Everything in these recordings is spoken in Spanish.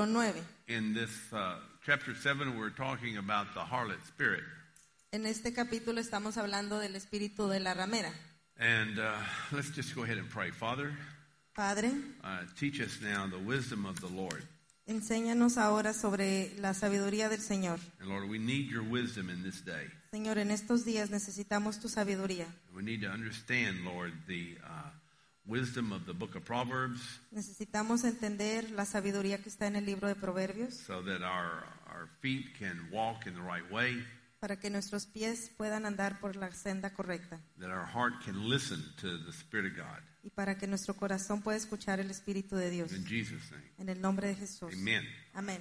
9. In this chapter 7, we're talking about the harlot spirit. En este capítulo estamos hablando del espíritu de la ramera. And let's just go ahead and pray. Father, Padre, teach us now the wisdom of the Lord. enséñanos ahora sobre la sabiduría del Señor. And Lord, we need your wisdom in this day. Señor, en estos días necesitamos tu sabiduría. We need to understand, Lord, the wisdom of the book of Proverbs, Necesitamos entender la sabiduría que está en el libro de Proverbios so that our feet can walk in the right way, para que nuestros pies puedan andar por la senda correcta that our heart can listen to the Spirit of God. y para que nuestro corazón pueda escuchar el Espíritu de Dios. In Jesus' name. En el nombre de Jesús. Amen. Amén.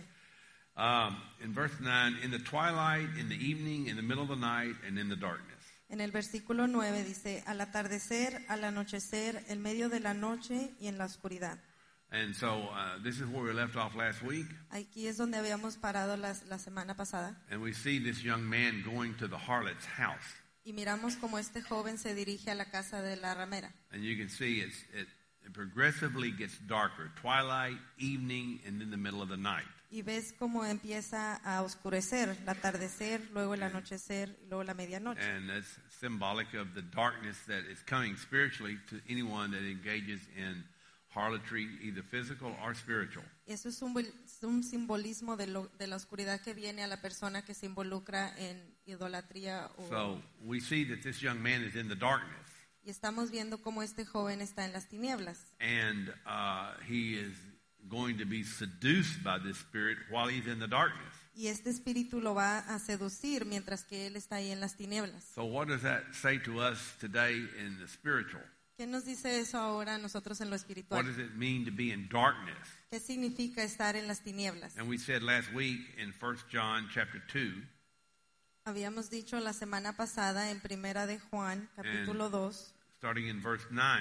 In verse 9, in the twilight, in the evening, in the middle of the night, and in the darkness. En el versículo 9 dice, al atardecer, al anochecer, en medio de la noche y en la oscuridad. And so this is where we left off last week. Aquí es donde habíamos parado la semana pasada. And we see this young man going to the harlot's house. Y miramos como este joven se dirige a la casa de la ramera. And you can see it progressively gets darker. Twilight, evening, and in the middle of the night. Y ves cómo empieza a oscurecer, el atardecer, luego el anochecer y luego la medianoche. And that's symbolic of the darkness that is coming spiritually to anyone that engages in harlotry, either physical or spiritual. Eso es un simbolismo de la oscuridad que viene a la persona que se involucra en idolatría. So we see that this young man is in the darkness. Y estamos viendo cómo este joven está en las tinieblas. And he is going to be seduced by this spirit while he's in the darkness. Y este espíritu lo va a seducir mientras que él está ahí en las tinieblas. So what does that say to us today in the spiritual? ¿Qué nos dice eso ahora a nosotros en lo What espiritual? does it mean to be in darkness? ¿Qué significa estar en las tinieblas? And we said last week in 1 John chapter 2, Habíamos dicho la semana pasada en Primera de Juan, capítulo 2, starting in verse 9.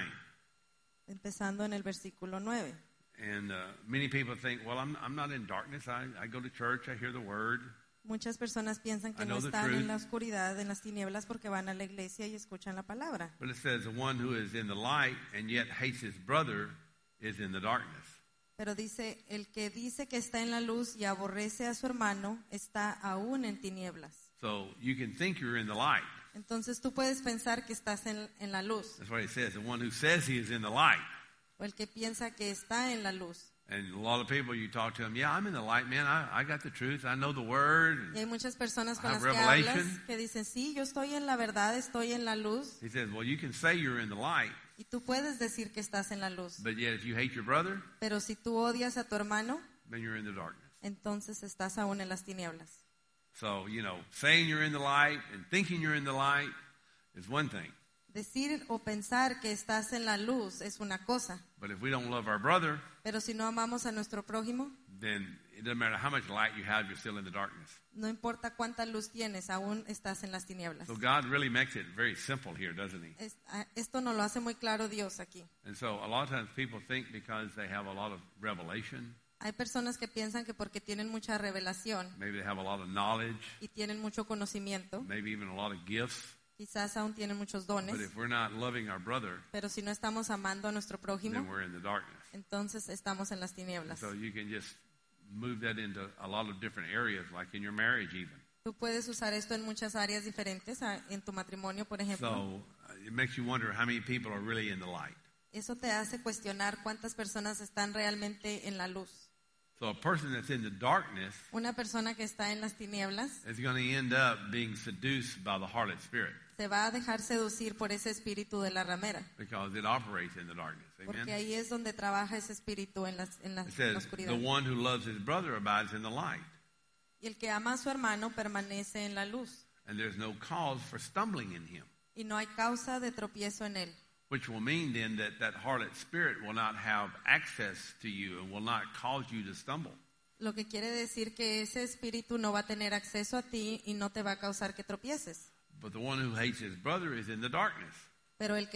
empezando en el versículo 9. And many people think, well, I'm not in darkness. I go to church, I hear the word. Muchas personas piensan que I no know the están truth. en la oscuridad, en las tinieblas, porque van a la iglesia y escuchan la palabra. But it says the one who is in the light and yet hates his brother is in the darkness. Pero dice, el que dice que está en la luz y aborrece a su hermano, está aún en tinieblas. So you can think you're in the light. Entonces tú puedes pensar que estás en la luz, That's what it says. The one who says he is in the light. o el que piensa que está en la luz. And a lot of people, you talk to them, yeah, I'm in the light, man. I got the truth. I know the word. Y hay muchas personas con I las have que hablas revelation. que dicen, sí, yo estoy en la verdad, estoy en la luz. He says, well, you can say you're in the light, Y tú puedes decir que estás en la luz. but yet if you hate your brother, Pero si tú odias a tu hermano, then you're in the darkness. entonces estás aún en las tinieblas. So, saying you're in the light and thinking you're in the light is one thing. Decir o pensar que estás en la luz es una cosa. But if we don't love our brother, Pero si no amamos a nuestro prójimo, then it doesn't matter how much light you have, you're still in the darkness. no importa cuánta luz tienes, aún estás en las tinieblas. So God really makes it very simple here, doesn't he? Esto nos lo hace muy claro Dios aquí. And so a lot of times people think because they have a lot of revelation, Hay personas que piensan que porque tienen mucha revelación maybe they have a lot of knowledge, y tienen mucho conocimiento, maybe even a lot of gifts, quizás aún tienen muchos but dones, if we're not loving our brother, pero si no estamos amando a nuestro prójimo, then we're in the darkness. entonces estamos en las tinieblas. So you can just move that into a lot of different areas, like in your marriage even. Tú puedes usar esto en muchas áreas diferentes, en tu matrimonio, por ejemplo. So it makes you wonder how many people are really in the light. Eso te hace cuestionar cuántas personas están realmente en la luz. So a person that's in the darkness Una persona que está en las tinieblas is going to end up being seduced by the harlot spirit se va a dejar seducir por ese espíritu de la ramera, because it operates in the darkness. porque Amen. ahí es donde trabaja ese espíritu en la It says, oscuridad. the one who loves his brother abides in the light, Y el que ama a su hermano permanece en la luz, and there's no cause for stumbling in him, y no hay causa de tropiezo en él. which will mean then that harlot spirit will not have access to you and will not cause you to stumble. Lo que quiere decir que ese espíritu no va a tener acceso a ti y no te va a causar que tropieces. But the one who hates his brother is in the darkness Pero el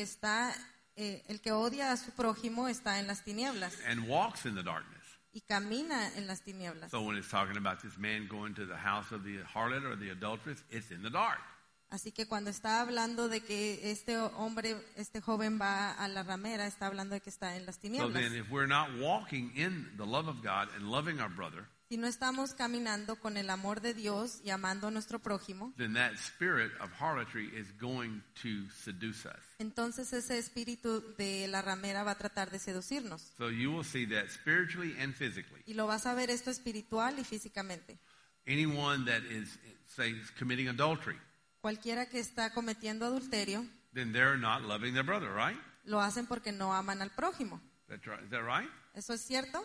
que odia a su prójimo está en las tinieblas and walks in the darkness. y camina en las tinieblas. So when it's talking about this man going to the house of the harlot or the adulteress, it's in the dark. Así que cuando está hablando de que este joven va a la ramera, está hablando de que está en las So tinieblas. then if we're not walking in the love of God and loving our brother, Si no estamos caminando con el amor de Dios y amando a nuestro prójimo, then that spirit of harlotry is going to seduce us. entonces ese espíritu de la ramera va a tratar de seducirnos. So you will see that spiritually and physically. Y lo vas a ver esto espiritual y físicamente. Anyone that is, say, committing adultery, Cualquiera que está cometiendo adulterio, then they're not loving their brother, right? lo hacen porque no aman al prójimo. That's right. Is that right? ¿Eso es cierto?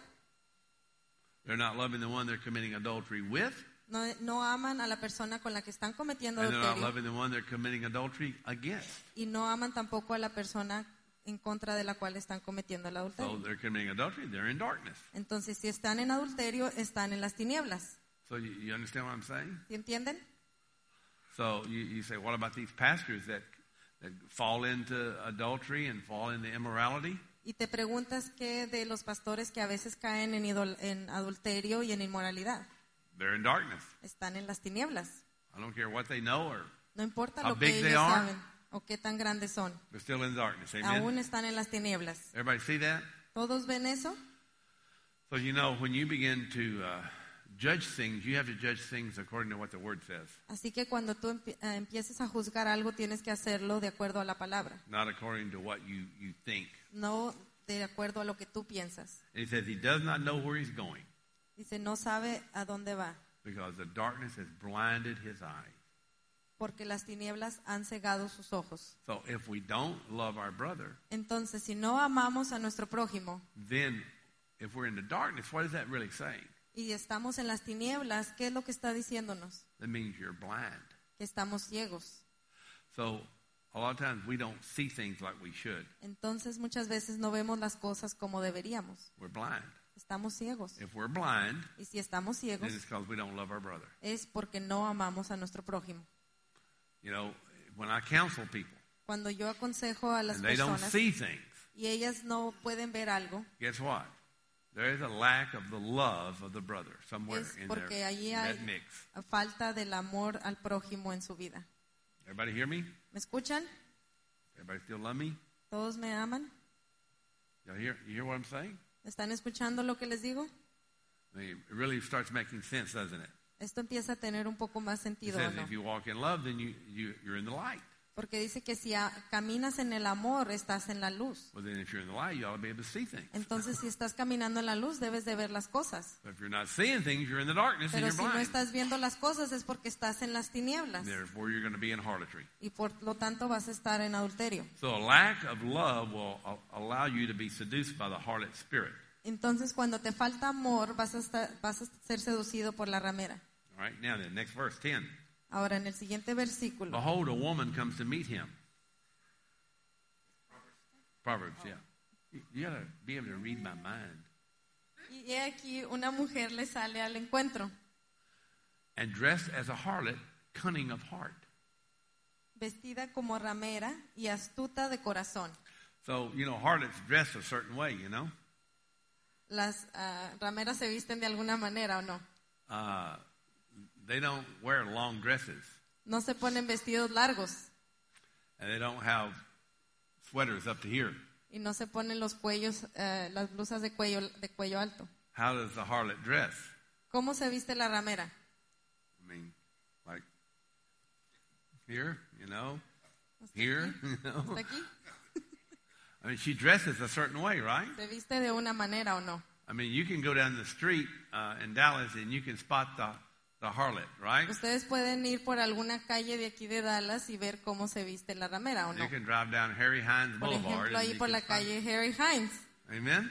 They're not loving the one they're committing adultery with, No aman a la persona con la que están cometiendo and they're not adulterio loving the one they're committing adultery against. y no aman tampoco a la persona en contra de la cual están cometiendo el So adulterio. they're committing adultery, they're in darkness. Entonces, si están en adulterio, están en las tinieblas. So you understand what I'm saying? ¿Sí entienden? So you say, what about these pastors that fall into adultery and fall into immorality? Y te preguntas qué de los pastores que a veces caen en adulterio y en inmoralidad. They're in darkness. Están en las tinieblas. I don't care what they know, or No importa How lo que big they ellos are. saben o qué tan grandes son. they're still in darkness. Amen? Aún están en las tinieblas. Everybody see that? ¿Todos ven eso? So when you begin to judge things, you have to judge things according to what the Word says, Así que cuando tú empieces a juzgar algo, tienes que hacerlo de acuerdo a la palabra, not according to what you think. no de acuerdo a lo que tú piensas. And he says he does not know where he's going Dice, no sabe a dónde va, because the darkness has blinded his eyes. porque las tinieblas han cegado sus ojos. So if we don't love our brother, Entonces, si no amamos a nuestro prójimo then if we're in the darkness, what is that really saying? y estamos en las tinieblas, ¿qué es lo que está diciéndonos? That means you're blind. Que estamos ciegos. So a lot of times we don't see things like we should. Entonces, muchas veces no vemos las cosas como deberíamos. We're blind. Estamos ciegos. If we're blind, Y si estamos then ciegos, it's because we don't love our brother. es porque no amamos a nuestro prójimo. When I counsel people Cuando yo aconsejo a las and they don't personas see things, y ellas no pueden ver algo, guess what? There is a lack of the love of the brother somewhere es in porque allí that hay mix. falta del amor al prójimo en su vida. Everybody hear me? ¿Me escuchan? Everybody still love me? ¿Todos me aman? You hear what I'm saying? ¿Están escuchando lo que les digo? I mean, it really starts making sense, doesn't it? Esto empieza a tener un poco más It sentido, ¿o says no? if you walk in love, then you're in the light. Porque dice que si caminas en el amor, estás en la luz. Well, then if you're in the light, you ought to be able to see things. Entonces, si estás caminando en la luz, debes de ver las cosas. But if you're not seeing things, you're in the darkness and Pero you're si no blind. estás viendo las cosas, es porque estás en las tinieblas. Therefore, you're going to be in harlotry. Y por lo tanto, vas a estar en adulterio. So a lack of love will allow you to be seduced by the harlot spirit. Entonces, cuando te falta amor, vas a ser seducido por la ramera. All right, now then, next verse, 10. Ahora, en el siguiente versículo, Behold, a woman comes to meet him. Proverbs, yeah. You got to be able to read my mind. y he aquí una mujer le sale al encuentro, And dressed as a harlot, cunning of heart. vestida como ramera y astuta de corazón. So, harlots dress a certain way, Las rameras se visten de alguna manera, ¿o no? They don't wear long dresses. No se ponen vestidos largos And they don't have sweaters up to here. y no se ponen los cuellos, las blusas de cuello alto. How does the harlot dress? ¿Cómo se viste la ramera? I mean, like here, ¿Hasta here, aquí? ¿Hasta aquí? I mean, she dresses a certain way, right? ¿Se viste de una manera o no? I mean, you can go down the street in Dallas and you can spot the harlot, right? Ustedes pueden ir por alguna calle de aquí de Dallas y ver cómo se viste la ramera o no. You can drive down Harry Hines Por Boulevard. ejemplo, and ahí you por can la spot- calle Harry Hines. Amen?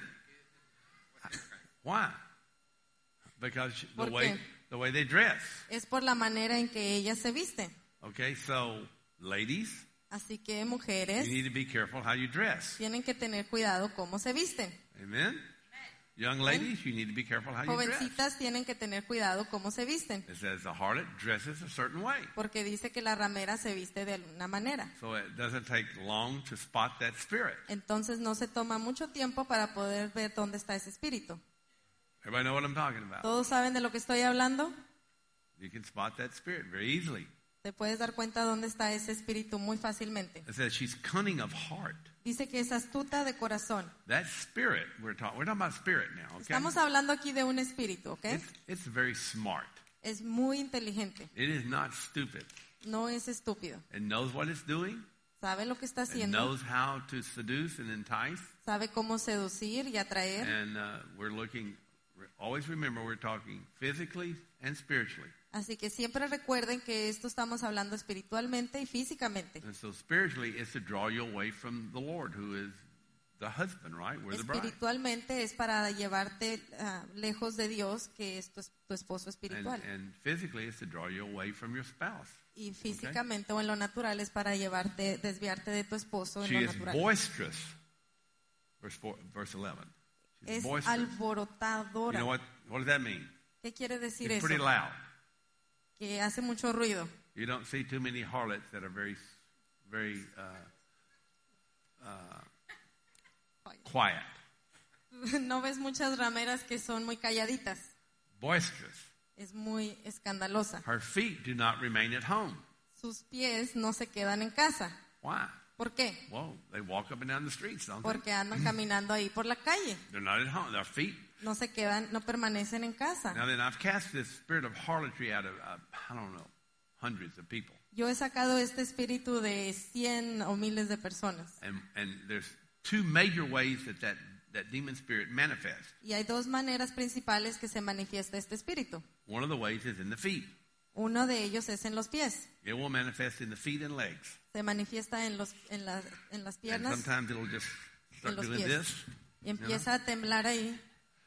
Why? Because ¿Por the way they dress. Es por la manera en que ellas se visten. Okay, so ladies, Así que mujeres you need to be careful how you dress. tienen que tener cuidado cómo se visten. Amen? Young ladies, you need to be careful how you dress. Jovencitas tienen que tener cuidado cómo se visten. It says the harlot dresses a certain way. Porque dice que la ramera se viste de alguna manera. So it doesn't take long to spot that spirit. Entonces no se toma mucho tiempo para poder ver dónde está ese espíritu. Everybody know what I'm talking about? ¿Todos saben de lo que estoy hablando? You can spot that spirit very easily. Te puedes dar cuenta dónde está ese espíritu muy fácilmente. It says she's cunning of heart. Dice que es astuta de corazón. That spirit, we're talking about spirit now, okay? Estamos hablando aquí de un espíritu, ¿ok? It's very smart. Es muy inteligente. It is not stupid. No es estúpido. It knows what it's doing. Sabe lo que está It haciendo. knows how to seduce and entice. Sabe cómo seducir y atraer. And we're looking, always remember we're talking physically and spiritually. Así que siempre recuerden que esto estamos hablando espiritualmente y físicamente. And so spiritually it's to draw you away from the Lord, who is the husband, right? We're the bride. Espiritualmente es para llevarte lejos de Dios, que es tu esposo espiritual. And physically it's to draw you away from your spouse. Y físicamente o en lo natural es para desviarte de tu esposo en She lo is natural. boisterous. Verse 11. She's Es boisterous. alborotadora. You know what does that mean? ¿Qué quiere decir It's eso? pretty loud. Que hace mucho ruido. You don't see too many harlots that are very quiet. No ves muchas rameras que son muy calladitas. Boisterous. Es muy escandalosa. Her feet do not remain at home. Sus pies no se quedan en casa. Why? ¿Por qué? Well, they walk up and down the streets, don't they? Porque andan caminando ahí por la calle. They're not at home. Their feet. No se quedan, no permanecen en casa. Now then, I've cast this spirit of harlotry out of, I don't know, hundreds of people. Yo he sacado este espíritu de 100 o miles de personas. And there's two major ways that demon spirit manifests. Y hay dos maneras principales que se manifiesta este espíritu. One of the ways is in the feet. Uno de ellos es en los pies. It will manifest in the feet and legs. Se manifiesta en las And piernas, sometimes it'll just en start los doing pies. this. Y empieza a temblar ahí.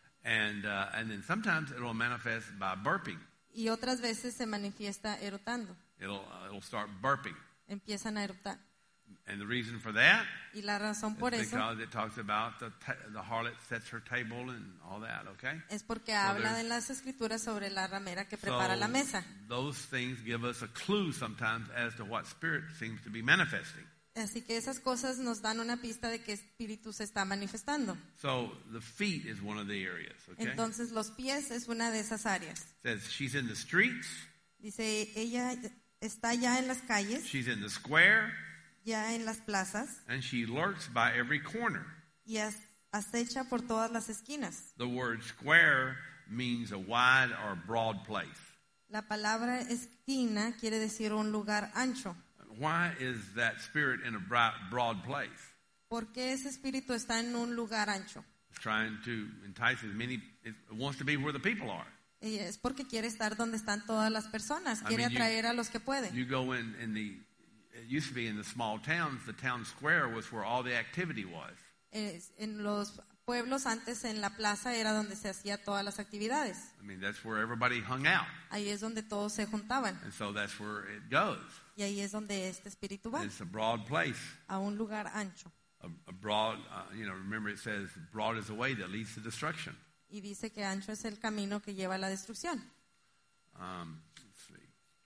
And then sometimes it will manifest by burping. Y otras veces se manifiesta erotando. It'll start burping. Empiezan a erotar. And the reason for that Y la razón is por eso because it talks about the harlot sets her table and all that, okay? es porque habla en las escrituras sobre la ramera que prepara la mesa. Those things give us a clue sometimes as to what spirit seems to be manifesting. Así que esas cosas nos dan una pista de qué espíritu se está manifestando. So the feet is one of the areas, okay? Entonces los pies es una de esas áreas. It says she's in the streets, Dice, ella está ya en las calles, she's in the square, ya en las plazas, and she lurks by every corner. y acecha por todas las esquinas. The word square means a wide or broad place. La palabra esquina quiere decir un lugar ancho. Why is that spirit in a broad place? ¿Por qué ese espíritu está en un lugar ancho? It's trying to entice as many, it wants to be where the people are. Y es porque quiere estar donde están todas las personas, quiere mean, atraer a los que puede. You go in it used to be in the small towns, the town square was where all the activity was. En los pueblos antes en la plaza era donde se hacía todas las actividades. I mean, that's where everybody hung out. Ahí es donde todos se juntaban. And so that's where it goes. Y ahí es donde este espíritu va, It's a broad place. a un lugar ancho. A broad, remember it says, broad is the way that leads to destruction. Y dice que ancho es el camino que lleva a la destrucción. Let's see.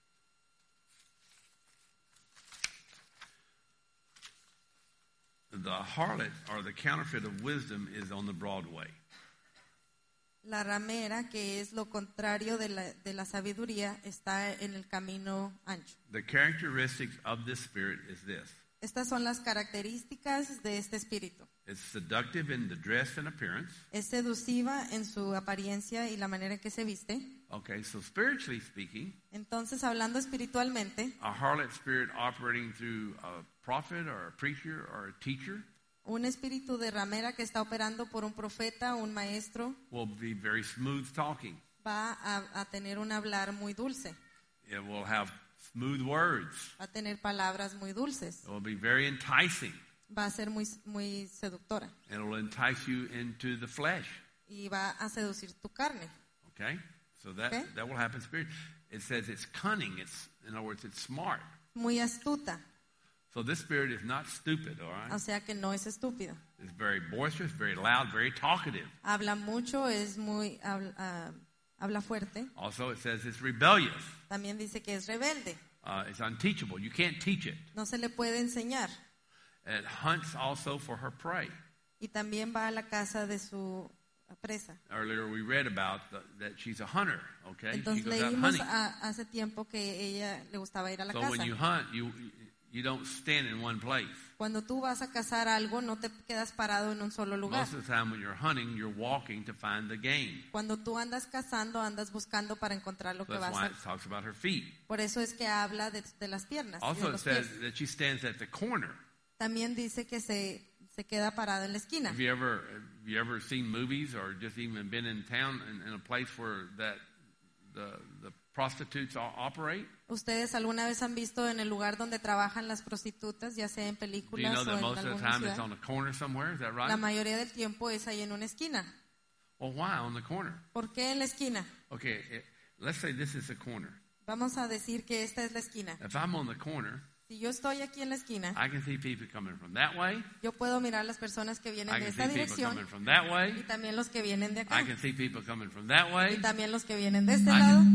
The harlot, or the counterfeit of wisdom, is on the broad way. La ramera, que es lo contrario de la sabiduría, está en el camino ancho. The characteristics of this spirit is this. Estas son las características de este espíritu. It's seductive in the dress and appearance. Es seductiva en su apariencia y la manera en que se viste. Okay, so spiritually speaking, Entonces, hablando espiritualmente, a harlot spirit operating through a prophet or a preacher or a teacher un espíritu de ramera que está operando por un profeta, un maestro, will be very smooth talking. va a tener un hablar muy dulce, It will have smooth words. va a tener palabras muy dulces, It will be very enticing. va a ser muy, muy seductora And it will entice you into the flesh. y va a seducir tu carne. Okay? So that Okay. will happen spirit. It says it's cunning. In other words, it's smart. Muy astuta, So this spirit is not stupid, all right? o sea que no es estúpido. It's very boisterous, very loud, very talkative. Habla mucho, es muy habla fuerte. Also, it says it's rebellious. También dice que es rebelde, It's unteachable. You can't teach it. no se le puede enseñar. It hunts also for her prey. Y también va a la casa de su presa. Earlier we read about that she's a hunter, okay? She Entonces goes out leímos hunting. hace tiempo que ella le gustaba ir a la So when caza. you hunt, you don't stand in one place. Cuando tú vas a cazar algo, no te quedas parado en un solo lugar. Most of the time when you're hunting, you're walking to find the game. Cuando tú andas cazando, andas buscando para encontrar lo So que that's vas why a... it talks about her feet. Por eso es que habla de las piernas. Y de Also, it los says pies. that she stands at the corner. También dice que se queda parado en la esquina. Have you ever seen movies or just even been in town in a place where the prostitutes operate? ¿Ustedes alguna vez han visto en el lugar donde trabajan las prostitutas, ya sea en Do you películas know o that en most of the alguna time it's ciudad? on the corner somewhere? Is that La right? mayoría del tiempo es ahí en una esquina. Well, why on the corner? ¿Por qué en la esquina? Okay, let's say this is the corner. Vamos a decir que esta es la esquina. If I'm on the corner, Si yo estoy aquí en la esquina, I can see people coming from that way. yo puedo mirar las personas que vienen I de can esta see people dirección coming from that y way. también los que vienen de I acá can see people coming from that y way. también los que vienen de este I lado,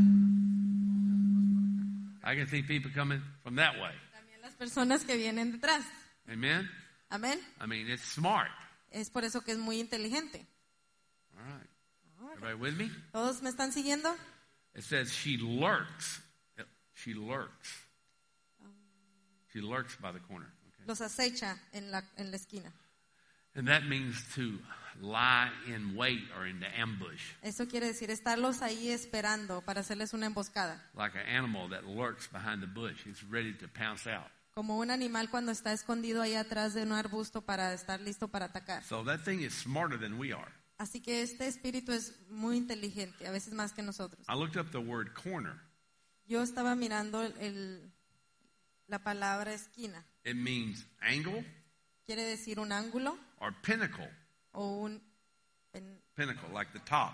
I can see people coming from that way. también las personas que vienen detrás. Amen? Amén. I mean, it's smart. Es por eso que es muy inteligente. All right. Everybody with me? ¿Todos me están siguiendo? It says she lurks. She lurks. She lurks by the corner. Okay. Los acecha en la esquina. And that means to lie in wait or in the ambush. Eso quiere decir estarlos ahí esperando para hacerles una emboscada. Like an animal that lurks behind the bush. It's ready to pounce out. Como un animal cuando está escondido ahí atrás de un arbusto para estar listo para atacar. So that thing is smarter than we are. Así que este espíritu es muy inteligente, a veces más que nosotros. I looked up the word corner. Yo estaba mirando la palabra esquina. It means angle Quiere decir un ángulo or pinnacle. o Pinnacle, like the top.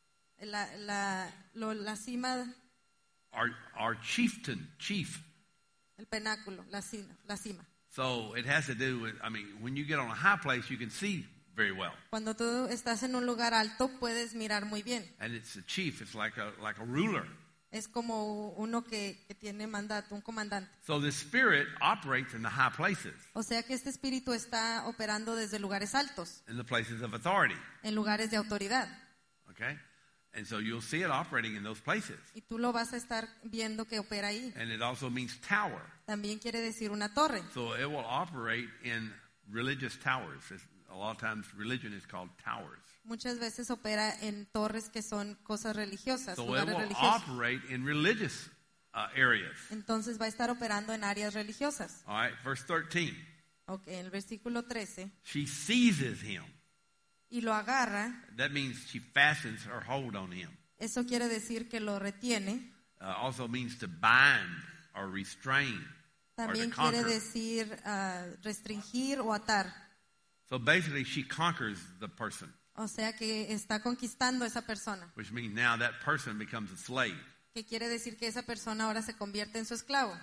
la cima, Our chief. el penáculo, la cima. So it has to do with, I mean, when you get on a high place, you can see very well. Cuando tú estás en un lugar alto puedes mirar muy bien. And it's a chief. It's like a ruler. Es como uno que tiene mandato, un comandante. So the spirit operates in the high places, O sea que este espíritu está operando desde lugares altos, in the places of authority. en lugares de autoridad. Okay? And so you'll see it operating in those places. Y tú lo vas a estar viendo que opera ahí. And it also means tower. También quiere decir una torre. So it will operate in religious towers. A lot of times religion is called towers. Muchas veces opera en torres que son cosas religiosas, So it lugares will religiosos. operate in religious areas. Entonces va a estar operando en áreas religiosas. All right, verse 13. Ok, en el versículo 13. She seizes him. Y lo agarra. That means she fastens her hold on him. Eso quiere decir que lo retiene. Also means to bind or restrain or to También quiere conquer. decir restringir o atar. So basically she conquers the person, O sea que está conquistando a esa persona. which means now that person becomes a slave. Que quiere decir que esa persona ahora se convierte en su esclavo.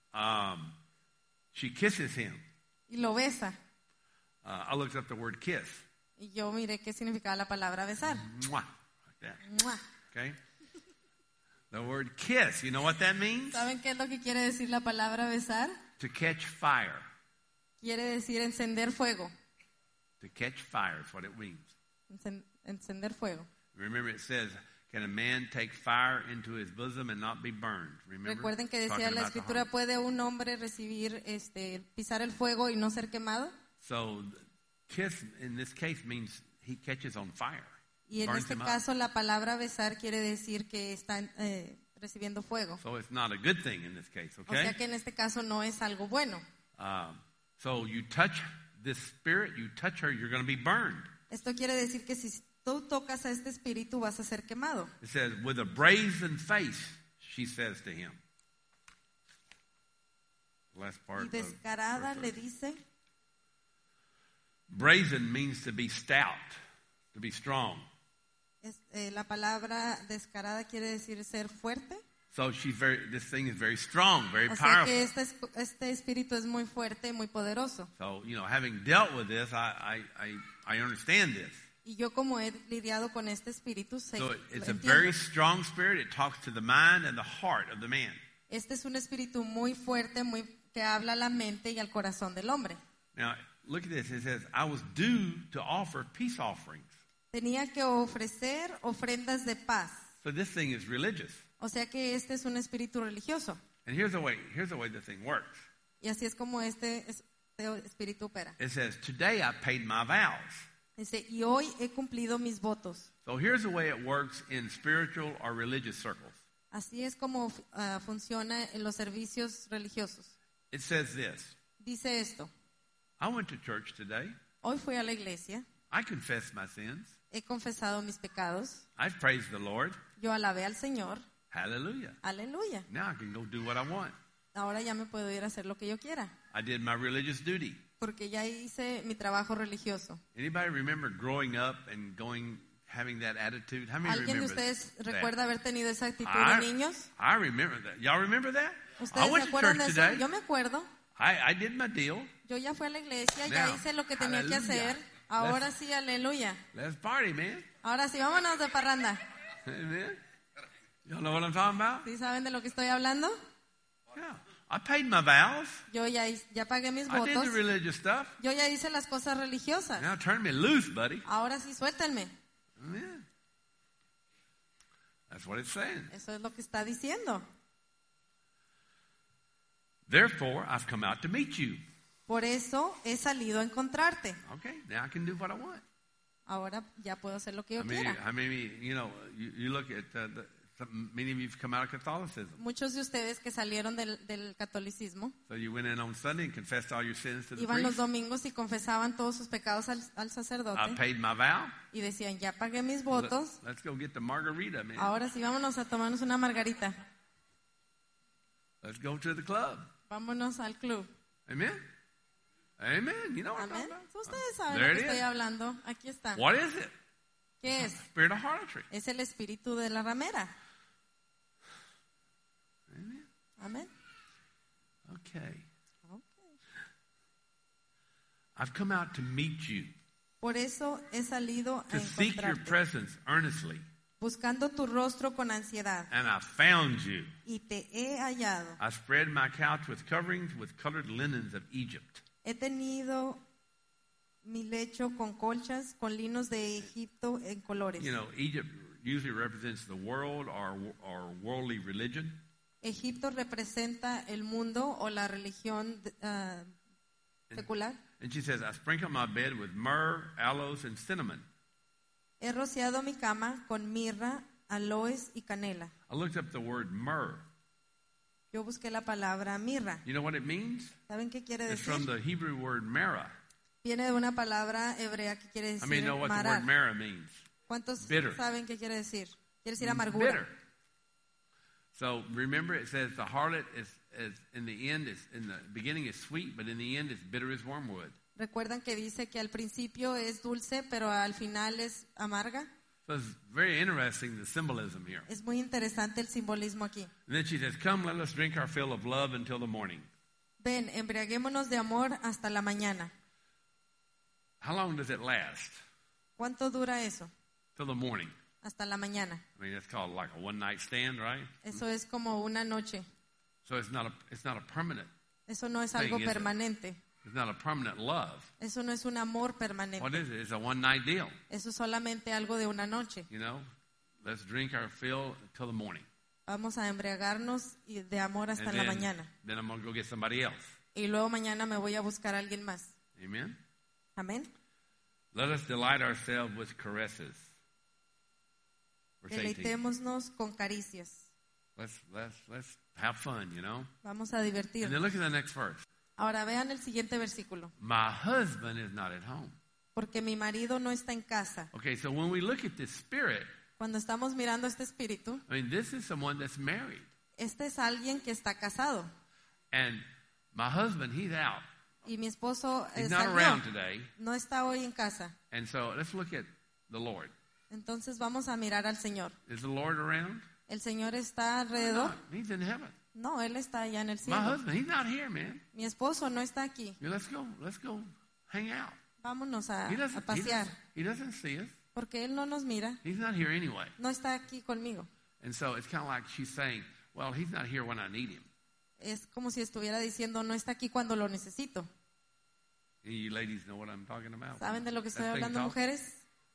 She kisses him. Y lo besa. I looked up the word kiss. Y yo miré qué significaba la palabra besar. Mwah, like that. ¡Mua! Okay? The word kiss, you know what that means? ¿Saben qué es lo que quiere decir la palabra besar? To catch fire. Quiere decir encender fuego. To catch fire is what it means. Encender fuego. Remember it says, can a man take fire into his bosom and not be burned? Remember? Recuerden que Talking decía la about the escritura, heart. ¿puede un hombre recibir, pisar el fuego y no ser quemado? So kiss in this case means he catches on fire. Y en Burns este him up. caso la palabra besar quiere decir que está recibiendo fuego. So it's not a good thing in this case, O okay? sea que en este caso no es algo bueno. So you touch this spirit, you touch her, you're going to be burned. Esto quiere decir que si tú tocas a este espíritu vas a ser quemado. It says, with a brazen face, she says to him. Last part Y of descarada verse le 13. dice, Brazen means to be stout, to be strong. la palabra descarada quiere decir ser fuerte. So this thing is very strong, very O sea powerful. que este espíritu es muy fuerte, muy poderoso. So, having dealt with this, I understand this. Y yo como he lidiado con este espíritu, sé, So lo it's a entiendo. very strong spirit. It talks to the mind and the heart of the man. Este es un espíritu muy fuerte, que habla a la mente y al corazón del hombre. Now, look at this. It says, I was due to offer peace offerings. Tenía que ofrecer ofrendas de paz. So this thing is religious. O sea que este es un espíritu religioso. And here's the way the thing works. Y así es como este espíritu opera. It says, today I paid my vows. Dice, y hoy he cumplido mis votos. So here's the way it works in spiritual or religious circles. Así es como funciona en los servicios religiosos. It says this. Dice esto, I went to church today. hoy fui a la iglesia, I confessed my sins. he confesado mis pecados, I've praised the Lord. yo alabé al Señor, Hallelujah. aleluya. Now I can go do what I want. Ahora ya me puedo ir a hacer lo que yo quiera, I did my religious duty. porque ya hice mi trabajo religioso. Anybody remember growing up and having that attitude? How many ¿Alguien de remember ustedes that? recuerda haber tenido esa actitud I, de niños? I remember that. Y'all remember that? I ¿Ustedes se went to acuerdan church de eso? today. Yo me acuerdo. I did my deal. Yo ya fui a la iglesia, ya Now, hice lo que tenía que hallelujah. hacer. Ahora sí, aleluya. Let's party, man. Ahora sí, vámonos de parranda. Amen. Y'all know what I'm talking about? ¿Sí saben de lo que estoy hablando? Yeah. I paid my vows. Yo ya pagué mis I did votos. the religious stuff. Yo ya hice las cosas religiosas. Now turn me loose, buddy. Ahora sí, suéltenme. Amen. That's what it's saying. Eso es lo que está diciendo. Therefore, I've come out to meet you. Por eso he salido a encontrarte. Okay, now I can do what I want. Ahora ya puedo hacer lo que yo I mean, quiera. you look at many of you've come out of Catholicism. Muchos de ustedes que salieron del catolicismo So you went in on Sunday and confessed all your sins to the iban los priest. domingos y confesaban todos sus pecados al I sacerdote paid my vow. y decían, ya pagué mis votos, Let's go get the margarita, man. ahora sí vámonos a tomarnos una margarita. Let's go to the club. Vámonos al club. Amen. Amen. You know what I'm Amén. talking about? Ustedes saben There lo que it estoy is. hablando. Aquí está. What is it? ¿Qué es? Spirit of harlotry. Es el espíritu de la ramera. Amen. Amén. Okay. Okay. I've come out to meet you, Por eso he salido a to seek your encontrarte, presence earnestly, buscando tu rostro con ansiedad, and I found you. y te he hallado. I spread my couch with coverings with colored linens of Egypt. He tenido mi lecho con colchas, con linos de Egipto en colores. You know, Egypt usually represents the world or worldly religion. Egipto representa el mundo o la religión secular. And she says, I sprinkled my bed with myrrh, aloes, and cinnamon. He rociado mi cama con mirra, aloes y canela. I looked up the word myrrh. Yo busqué la palabra mirra. You know what it means? ¿Saben qué quiere It's from decir? the Hebrew word marah. Viene de una palabra hebrea que quiere I mean, decir know what the marar. word marah means? ¿Cuántos Bitter. saben qué quiere decir? Quiere decir amargura. Bitter. So remember, it says the harlot is in the end, in the beginning is sweet, but in the end it's bitter as wormwood. Recuerdan que dice que al principio es dulce, pero al final es amarga. So it's very interesting, the symbolism here. Es muy interesante el simbolismo aquí. And then she says, come, let us drink our fill of love until the morning. Ven, embriaguémonos de amor hasta la mañana. How long does it last? ¿Cuánto dura eso? Till the morning. Hasta la mañana. I mean, that's called like a one-night stand, right? Eso es como una noche. So it's not a permanent. Eso no es algo Thing, is it? permanente. It's not a permanent love. Eso no es un amor permanente. What is it? It's a one-night deal. Eso es solamente algo de una noche. You know, let's drink our fill till the morning. Vamos a embriagarnos de amor hasta And la mañana. then I'm going to go get somebody else. Y luego mañana me voy a buscar a alguien más. Amen. Amén. Let us delight ourselves with caresses. Verse 18. Deleitémonos con caricias. Let's have fun, you know. Vamos a And divertirnos. then look at the next verse. Ahora vean el siguiente versículo. My husband is not at home. Porque mi marido no está en casa. Okay, so when we look at this spirit, Cuando estamos mirando este espíritu, I mean, this is someone that's married. este es alguien que está casado. And my husband, he's out. Y mi esposo He's not salió. around today. No está hoy en casa. And so let's look at the Lord. Entonces vamos a mirar al Señor. Is the Lord around? ¿El Señor está alrededor? No, he's in heaven. No, Él está allá en el My cielo. husband, he's not here, man. Mi esposo no está aquí. Yeah, let's go hang out. Vámonos a He doesn't, pasear. he doesn't see us. Porque Él no nos mira. He's not here anyway. No está aquí conmigo. And so it's kind of like she's saying, well, he's not here when I need him. Es como si estuviera diciendo, no está aquí cuando lo necesito. And you ladies know what I'm talking about. ¿Saben de lo que estoy That thing hablando, talk? mujeres?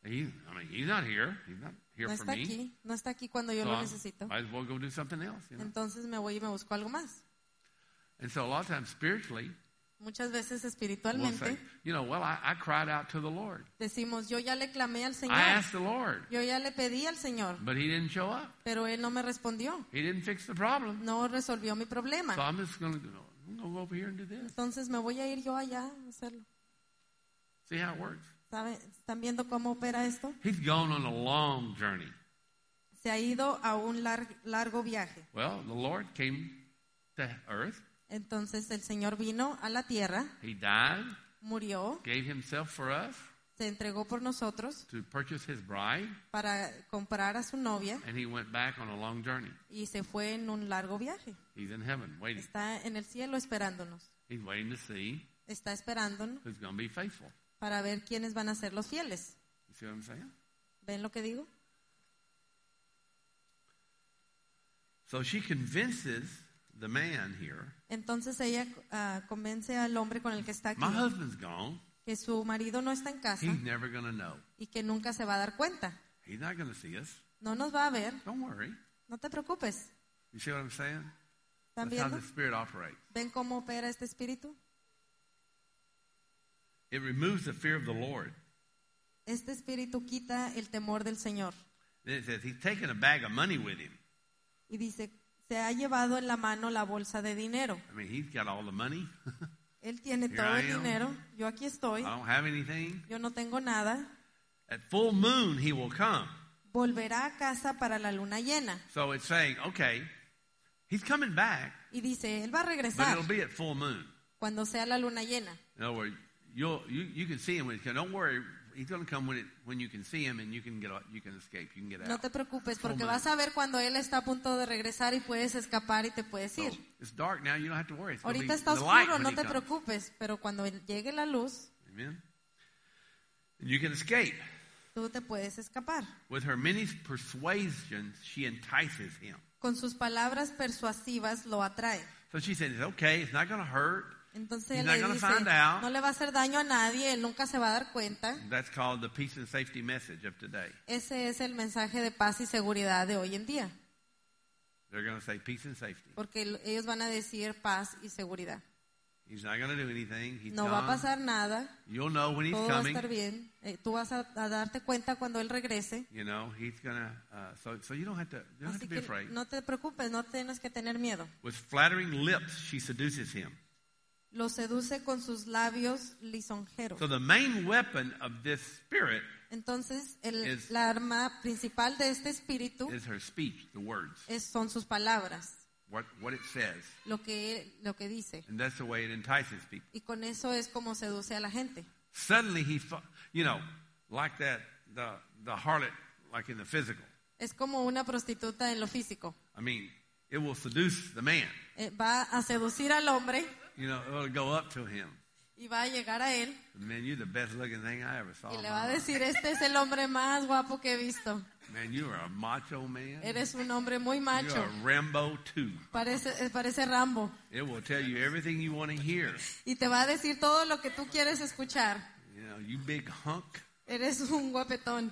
He's not here. He's not here No for está me. aquí, no está aquí cuando yo So lo I necesito. might as well go do something else. You know? Entonces me voy y me busco algo más. And so a lot of times spiritually, Muchas veces we'll say, espiritualmente well, I cried out to the Lord. decimos, yo ya le clamé al I Señor, asked the Lord, yo ya le pedí al Señor, but he didn't show up. pero Él no me respondió, He didn't fix the problem. no resolvió mi So problema. I'm just going to go over here and do this. Entonces me voy a ir yo allá a hacerlo. See how it works. ¿Están viendo cómo opera esto? He's gone on a long journey. Se ha ido a un largo viaje. Well, the Lord came to earth. Entonces el Señor vino a la tierra, He died, murió, gave himself for us se entregó por nosotros to purchase his bride, para comprar a su novia and he went back on a long journey. y se fue en un largo viaje. He's in heaven waiting. Está en el cielo esperándonos. He's waiting to see Está esperándonos who's going to be faithful. para ver quiénes van a ser los fieles. You see what I'm saying? ¿Ven lo que digo? So she convinces the man here, Entonces ella convence al hombre con el que está aquí my husband's gone. que su marido no está en casa He's never going to know. y que nunca se va a dar cuenta. He's not going to see us. No nos va a ver, Don't worry. no te preocupes. You see what I'm saying? ¿Están That's how viendo? the Spirit operates. ¿Ven cómo opera este espíritu? It removes the fear of the Lord. Este espíritu quita el temor del Señor. Then it says he's taken a bag of money with him. Y dice, se ha llevado en la mano la bolsa de dinero. I mean, he's got all the money. Él tiene Here todo I el am. dinero. Yo aquí estoy. I don't have anything. Yo no tengo nada. At full moon, he will come. Volverá a casa para la luna llena. So it's saying, okay, he's coming back, Y dice, él va a but regresar it'll be at full moon. cuando sea la luna llena. In other words, you can see him when he's coming. Don't worry, he's going to come when you can see him and you can escape, you can get out. No te preocupes porque Full vas a ver cuando él está a punto de regresar y puedes escapar y te puedes So, ir. it's dark now, you don't have to worry. It's gonna be Ahorita está the light oscuro, when no he te comes. preocupes, pero cuando llegue la luz, Amen. And you can escape. tú te puedes escapar. With her many persuasions, she entices him. Con sus palabras persuasivas lo atrae. So she said, it's okay, it's not going to hurt. Entonces He's él not le gonna dice, find out. no le va a hacer daño a nadie, él nunca se va a dar cuenta. That's called the peace and safety message of today. Ese es el mensaje de paz y seguridad de hoy en día, They're going to say peace and safety. porque ellos van a decir paz y seguridad. He's not going to do anything. He's No va a gone. pasar nada, You'll know when he's todo va a coming. estar bien. Tú vas a darte cuenta cuando él regrese. You know, he's going to, so you don't have to Así be que afraid. no te preocupes, no tienes que tener miedo. With flattering lips, she seduces him. Lo seduce con sus labios lisonjeros. So the main weapon of this spirit Entonces, is- la arma principal de este espíritu is her speech, the words, son sus palabras, what it says. lo que dice. And that's the way it entices people. Y con eso es como seduce a la gente. Suddenly like that, the harlot, like in the physical. Es como una prostituta en lo físico. I mean, it will seduce the man. Va a seducir al hombre You know, it will go up to him. y va a llegar a él Man, you're the best looking thing I ever saw. y in le my va a life. decir, este es el hombre más guapo que he visto. Man, you are a macho man. Eres un hombre muy You're macho. a Rambo too. Parece Rambo. It will tell you everything you want to hear. Y te va a decir todo lo que tú quieres escuchar. You know, you big hunk. Eres un guapetón.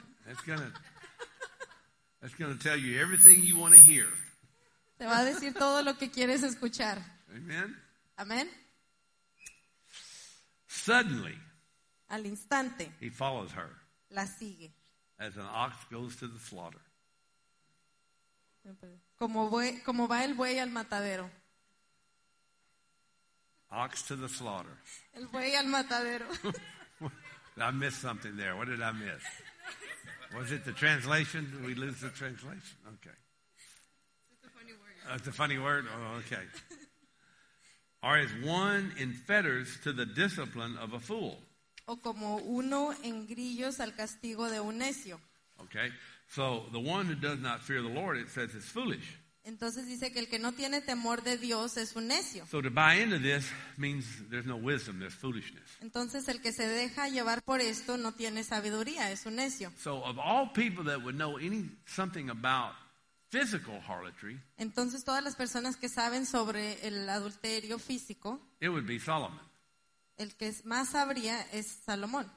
That's gonna tell you everything you want to hear. Te va a decir todo lo que quieres escuchar. Amen. Amén. Suddenly, Al instante he follows her la sigue. as an ox goes to the slaughter. Como va el buey al matadero. Ox to the slaughter. El buey al matadero. I missed something there. What did I miss? Was it the translation? Did we lose the translation? Okay. It's a funny word. That's a funny word? Oh, okay. Or is one in fetters to the discipline of a fool. O como uno en grillos al castigo de un necio. Okay? So the one who does not fear the Lord, it says, is foolish. Entonces dice que el que no tiene temor de Dios es un necio. So to buy into this means there's no wisdom, there's foolishness. Entonces el que se deja llevar por esto no tiene sabiduría, es un necio. So of all people that would know something about physical harlotry, Entonces todas las personas que saben sobre el adulterio físico, it would be Solomon. el que más sabría es Salomón.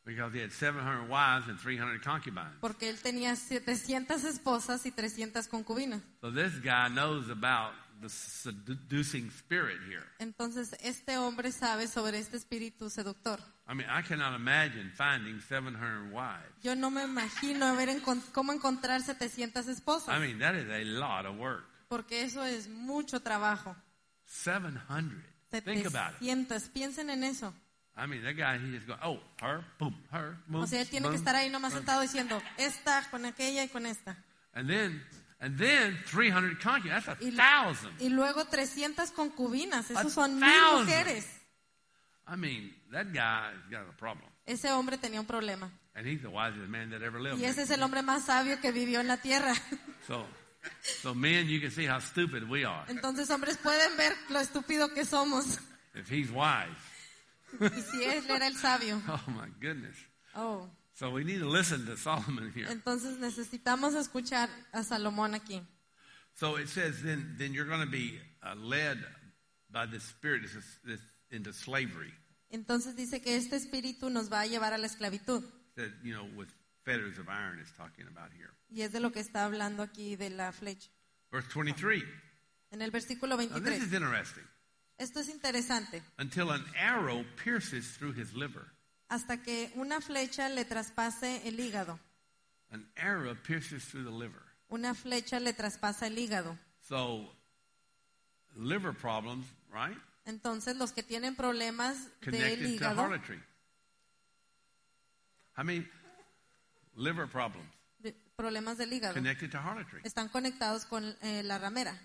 Because he had 700 wives and 300 concubines. Porque él tenía 700 esposas y 300 concubinas. So this guy knows about the seducing spirit here. Entonces, este hombre sabe sobre este espíritu seductor. I mean, I cannot imagine finding 700 wives. Yo no me imagino cómo encontrar 700 esposas. I mean, that is a lot of work. Porque eso es mucho trabajo. 700. Think about it. 700. Piensen en eso. I mean, that guy, he just goes, oh, her, boom, O sea, él tiene que estar ahí nomás sentado diciendo, esta con aquella y con esta. And then 300 concubines. That's 1,000. Y luego 300 concubinas. Esos son 1,000 1000 mujeres. I mean, that guy's got a problem. Ese hombre tenía un problema. And he's the wisest man that ever lived. Y ese es el hombre más sabio que vivió en la tierra. So men, you can see how stupid we are. Entonces, hombres, pueden ver lo estúpido que somos. If he's wise. Y si él era el sabio. Oh, my goodness. Oh. So we need to listen to Solomon here. Entonces necesitamos escuchar a Salomón aquí. So it says then you're going to be led by the Spirit into slavery. Entonces dice que este espíritu nos va a llevar a la esclavitud. That, with fetters of iron is talking about here. Y es de lo que está hablando aquí de la flecha. Verse 23. En el versículo Now, this 23. is interesting. Esto es interesante. Until an arrow pierces through his liver. Hasta que una flecha le traspase el hígado. An arrow pierces through the liver. Una flecha le traspasa el hígado. So, liver problems, right? Entonces, los que tienen problemas del Connected to hígado, harlotry. I mean, liver problems problemas del hígado, connected to harlotry. están conectados con la ramera.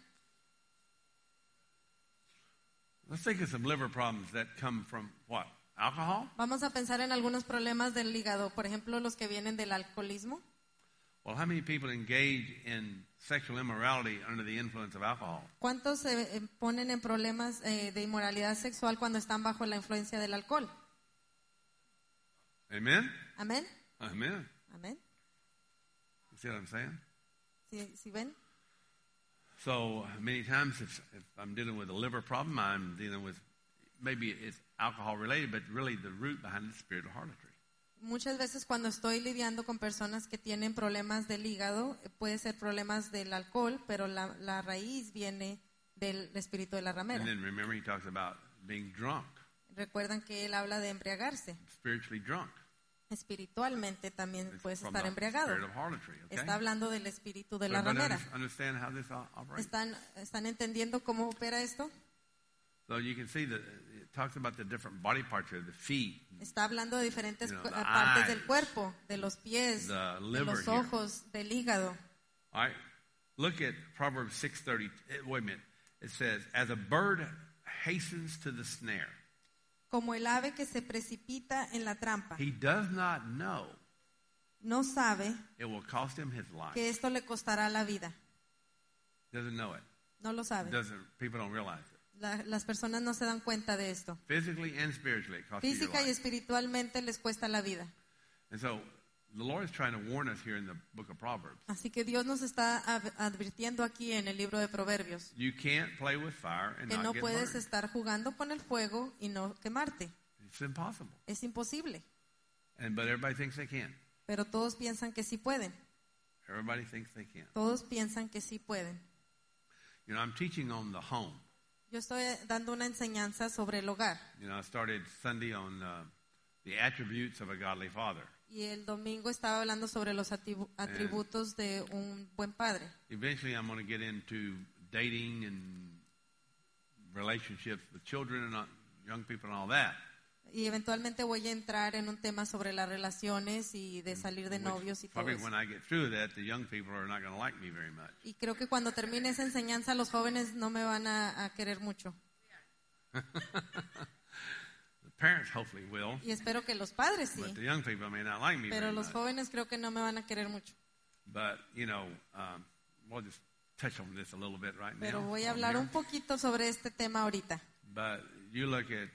Let's think of some liver problems that come from what? Alcohol? Vamos a pensar en algunos problemas del hígado, por ejemplo, los que vienen del alcoholismo. Well, how many people engage in sexual immorality under the influence of alcohol? ¿Cuántos se ponen en problemas de inmoralidad sexual cuando están bajo la influencia del alcohol? Amen? Amén. Amen. Amén. You see what I'm saying? ¿Sí ven? So many times if I'm dealing with a liver problem, I'm dealing with, maybe it's alcohol related, but really the root behind the spirit of harlotry. Muchas veces cuando estoy lidiando con personas que tienen problemas del hígado, puede ser problemas del alcohol, pero la raíz viene del espíritu de la ramera. And then remember he talks about being drunk, Recuerdan que él habla de embriagarse. spiritually drunk. Espiritualmente también It's puedes from estar the embriagado. spirit of harlotry, okay? Está hablando del espíritu de So la everybody ramera. understand how this operates? ¿Están entendiendo cómo opera esto? So you can see that it talks about the different body parts here, the feet, Está hablando de diferentes You know, the partes del eyes, cuerpo, de los pies, the de liver los here. ojos, del hígado. All right, look at Proverbs 6:30. Wait a minute. It says, "As a bird hastens to the snare, Como el ave que se precipita en la trampa. he does not know No sabe it will cost him his life." que esto le costará la vida. Doesn't know it. No lo sabe. People don't realize it. Las personas no se dan cuenta de esto. Physically and spiritually, it costs you your Física y life. espiritualmente les cuesta la vida. And so the Lord is trying to warn us here in the book of Proverbs. Así que Dios nos está advirtiendo aquí en el libro de Proverbios You can't play with fire and que not no get puedes burned. estar jugando con el fuego y no quemarte. It's impossible. Es imposible. But everybody thinks they can. Pero todos piensan que sí pueden. Everybody thinks they can. Todos piensan que sí pueden. You know, I'm teaching on the home. Yo estoy dando una enseñanza sobre el hogar. You know, I started Sunday on the attributes of a godly father. Y el domingo estaba hablando sobre los atributos de un buen padre. Eventually, I'm going to get into dating and relationships with children and young people and all that. Y eventualmente voy a entrar en un tema sobre las relaciones y de salir de novios y todo Probably eso. when I get through that, the young people are not going to like me very much. Y creo que cuando termine esa enseñanza los jóvenes no me van a querer mucho. The parents hopefully will, Y espero que los padres sí, but the young people may not like me pero very los much. jóvenes creo que no me van a querer mucho. But, you know, we'll just touch on this a little bit right Pero now. voy a hablar un poquito sobre este tema ahorita. But you look at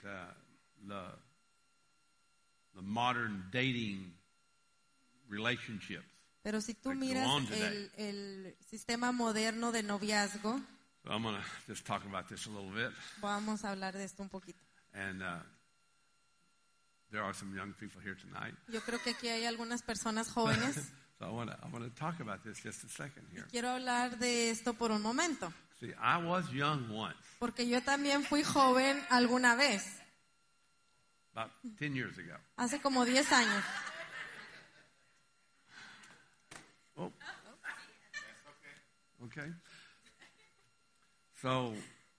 the modern dating relationships. Pero si tú Like miras go on today. el sistema moderno de noviazgo, So I'm going to just talk about this a little bit. vamos a hablar de esto un poquito. And There are some young people here tonight. Yo creo que aquí hay algunas personas jóvenes. So I want to talk about this just a second here. Quiero hablar de esto por un momento. See, I was young once, Porque yo también fui joven alguna vez, about 10 years ago. hace como 10 años. Oh. Okay. So,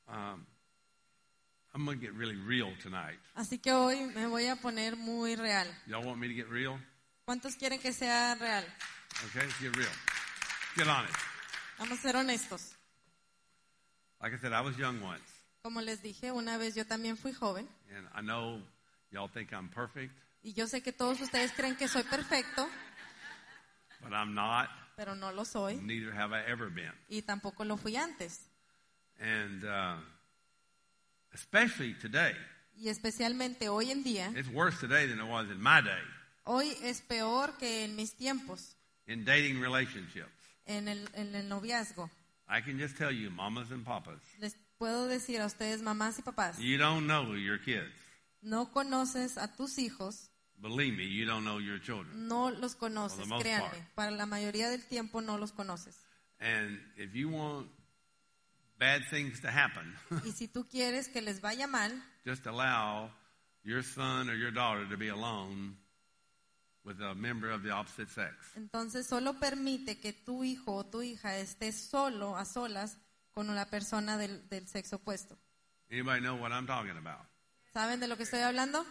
I'm going to get really real tonight. Así que hoy me voy a poner muy real. Y'all want me to get real? ¿Cuántos quieren que sea real? Okay, let's get real. Get honest. Vamos a ser honestos. Like I said, I was young once. Como les dije, una vez yo también fui joven. And I know y'all think I'm perfect, Y yo sé que todos ustedes creen que soy perfecto, but I'm not. pero no lo soy. Neither have I ever been. Y tampoco lo fui antes. And especially today, Y especialmente hoy en día, it's worse today than it was in my day hoy es peor que en mis tiempos, in dating relationships. en el noviazgo. I can just tell you, mamas and papas, Les puedo decir a ustedes, mamás y papás, you don't know your kids. no conoces a tus hijos, Believe me, you don't know your children. no los conoces, For the most créanme. part. Para la mayoría del tiempo no los conoces. And if you want bad things to happen, Y si tú quieres que les vaya mal, just allow your son or your daughter to be alone with a member of the opposite sex. entonces solo permite que tu hijo o tu hija esté solo, a solas, con una persona del sexo opuesto. Anybody know what I'm talking about? ¿Saben de lo que estoy hablando?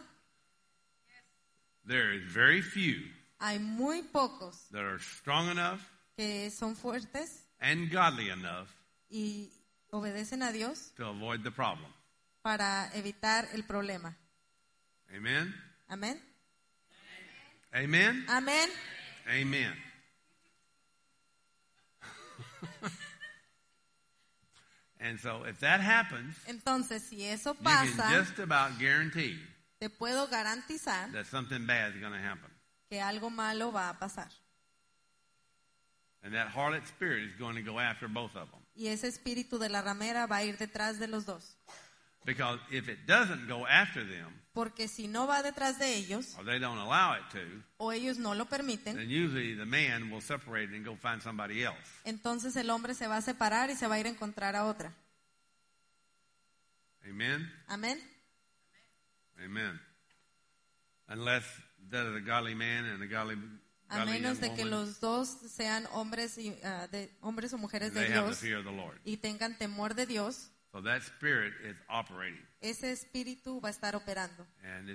There is very few Hay muy pocos that are strong enough que son fuertes and godly enough y obedecen a Dios to avoid the problem. para evitar el problema. Amen? Amén. Amen? Amén. Amen. And so if that happens, Entonces, si eso you can pasa, just about guarantee te puedo garantizar that something bad is going to happen. que algo malo va a pasar. And that harlot spirit is going to go after both of them. Y ese espíritu de la ramera va a ir detrás de los dos. Because if it doesn't go after them, Porque si no va detrás de ellos, or they don't allow it to, o ellos no lo permiten, then usually the man will separate and go find somebody else. entonces el hombre se va a separar y se va a ir a encontrar a otra. Amen? Amén. Amen. Unless that is a godly man and a godly A menos young de que woman, los dos sean hombres, hombres o mujeres and de they have the Dios fear of the Lord. y tengan temor de Dios, So that spirit is operating. ese espíritu va a estar operando. And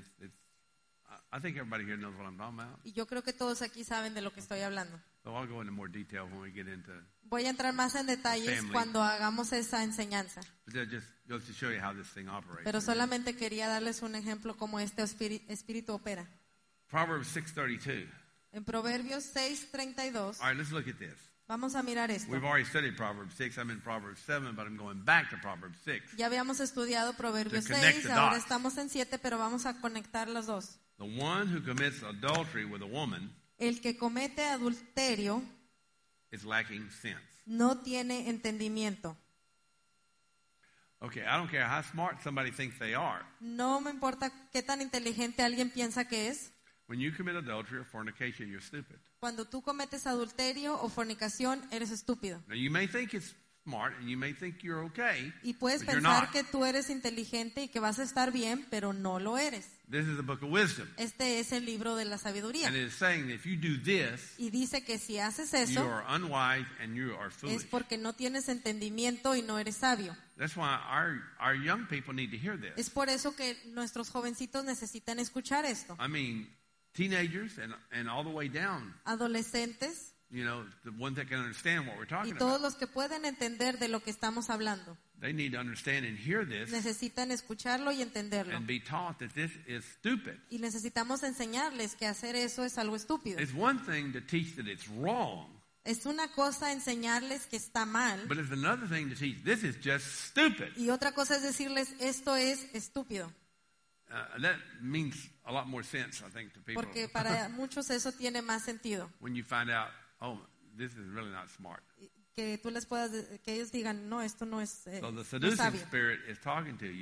I think everybody here knows what I'm talking about. Y yo creo que todos aquí saben de lo que estoy hablando. So I'll go into more detail when we get into, Voy a entrar más en detalles Family. cuando hagamos esa enseñanza. but that just goes to show you how this thing operates. Pero solamente quería darles un ejemplo cómo este espíritu opera. Proverbs 6:32. En Proverbios 6:32, All right, let's look at this. vamos a mirar esto. We've already studied Proverbs 6. I'm in Proverbs 7, but I'm going back to Proverbs 6. Ya habíamos estudiado Proverbios To connect 6, the ahora dots. estamos en 7, pero vamos a conectar los dos. The one who commits adultery with a woman El que comete adulterio is lacking sense. no tiene entendimiento. Okay, I don't care how smart somebody thinks they are. No me importa qué tan inteligente alguien piensa que es. When you commit adultery or fornication, you're stupid. Cuando tú cometes adulterio o fornicación, eres estúpido. Now, you may think it's smart and you may think you're okay, Y puedes but you're pensar not. que tú eres inteligente y que vas a estar bien, pero no lo eres. This is the book of wisdom. Este es el libro de la sabiduría. And it is saying that if you do this, Y dice que si haces you eso, are unwise and you are es foolish. porque no tienes entendimiento y no eres sabio. That's why our young people need to hear this. Es por eso que nuestros jovencitos necesitan escuchar esto. I mean, teenagers and all the way down, Adolescentes you know, the ones that can understand what we're y talking todos about. los que pueden entender de lo que estamos hablando. They need to understand and hear this Necesitan escucharlo y entenderlo. and be taught that this is stupid. Y necesitamos enseñarles que hacer eso es algo estúpido. It's one thing to teach that it's wrong, Es una cosa enseñarles que está mal but it's another thing to teach this is just stupid. y otra cosa es decirles esto es estúpido. That means a lot more sense, I think, to people. Porque para muchos eso tiene más sentido. When you find out, oh, this is really not smart. Que tú les puedas, que ellos digan, no, esto no es, So the no es seducing sabio. spirit is talking to you,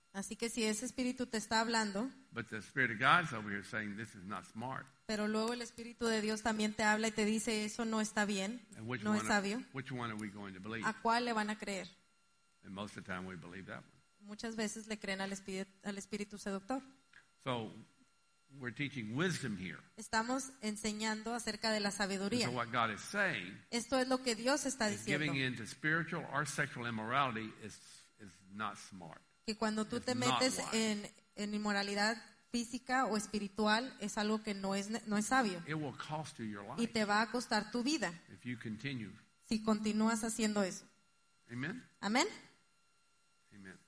Así que si ese espíritu te está hablando, but the Spirit of God's over here saying this is not smart. pero luego el Espíritu de Dios también te habla y te dice eso no está bien, And which no es sabio, which one are we going to believe? ¿a cuál le van a creer? And most of the time we believe that one. Muchas veces le creen al espíritu seductor. So we're teaching wisdom here. Estamos enseñando acerca de la And sabiduría. so what God is saying Esto es lo que Dios está is diciendo. giving into spiritual or sexual immorality is not smart. Que cuando tú te It's not metes wise. en inmoralidad física o espiritual es algo que no es sabio It will cost you your y life te va a costar tu vida if you continue. si continúas haciendo eso. Amen? Amén. Amen.